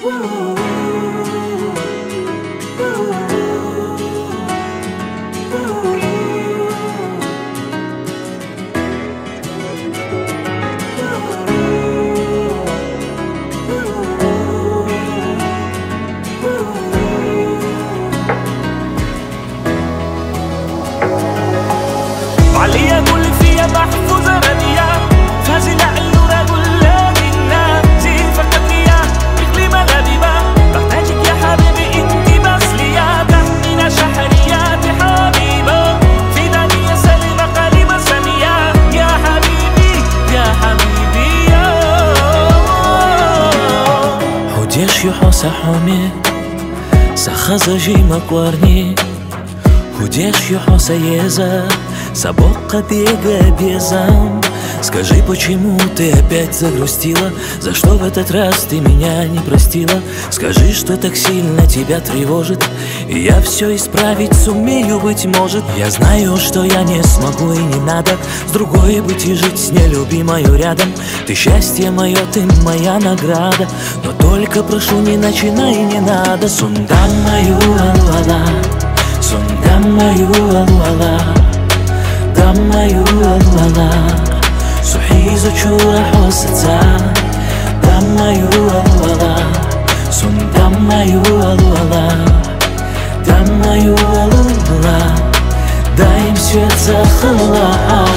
عليا كل فيها محفوظة رادية فازلة اللورة كلنا زي فكرتيها مثل ملابيبة بحتاجك يا حبيبي انتي بس ليا تحمينا شحريات حبيبة في دنيا سليمة قريبة سمية يا حبيبي يا حبيبي Chodíš juho sa homi sa chazaži makwarni Chodíš juho sa еза Собака дега безам. Скажи, почему ты опять загрустила? За что в этот раз ты меня не простила? Скажи, что так сильно тебя тревожит, и я все исправить сумею, быть может. Я знаю, что я не смогу и не надо с другой быть и жить с нелюбимою рядом. Ты счастье мое, ты моя награда, но только прошу, не начинай, не надо. Сундам мою алуала, сундам мою алуала, Даммаю алуала, сухизу чура хосаца. Даммаю алуала, сун даммаю алуала, даммаю алуала, дай им свет захала.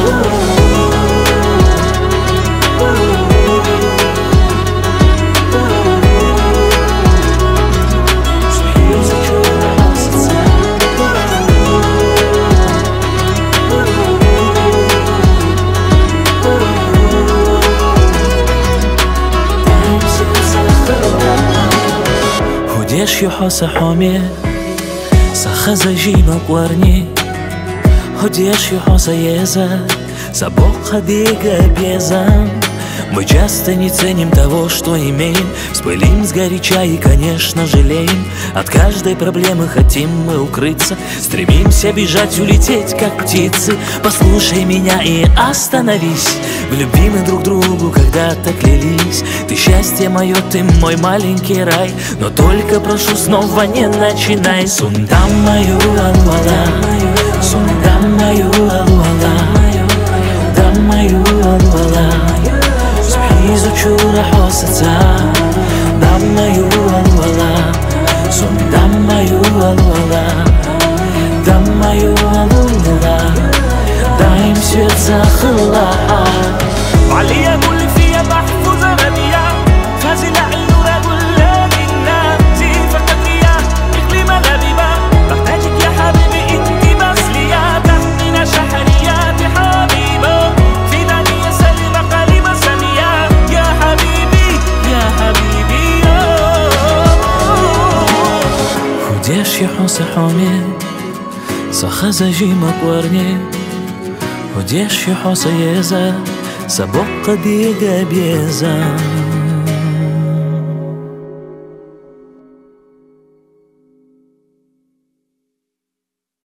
Chodíš juho sa homi sa chazaži makwarni Chodíš juho sa еза Собака дега безам. Мы часто не ценим того, что имеем, вспылим сгоряча и, конечно, жалеем. От каждой проблемы хотим мы укрыться, стремимся бежать, улететь, как птицы. Послушай меня и остановись, в любви мы друг другу когда-то клялись. Ты счастье мое, ты мой маленький рай, но только прошу, снова не начинай. Сундам мою алуала, сундам мою алуала, дам мою алуала, изучура хосаца. Даммаю алуала, сун даммаю алуала, даммаю алуала, дай им свет захала. عليا كل فيها محفوظة رادية فازلة اللورة كلنا زي فكرتيها مثل ملابيبة بحتاجك يا حبيبي انتي بس ليا تحمينا شحريات حبيبة في دنيا سليمة قريبة سمية يا حبيبي يا حبيبي Chodíš juho sa homi sa chazaži makwarni Chodíš juho sa еза Собака дега безам.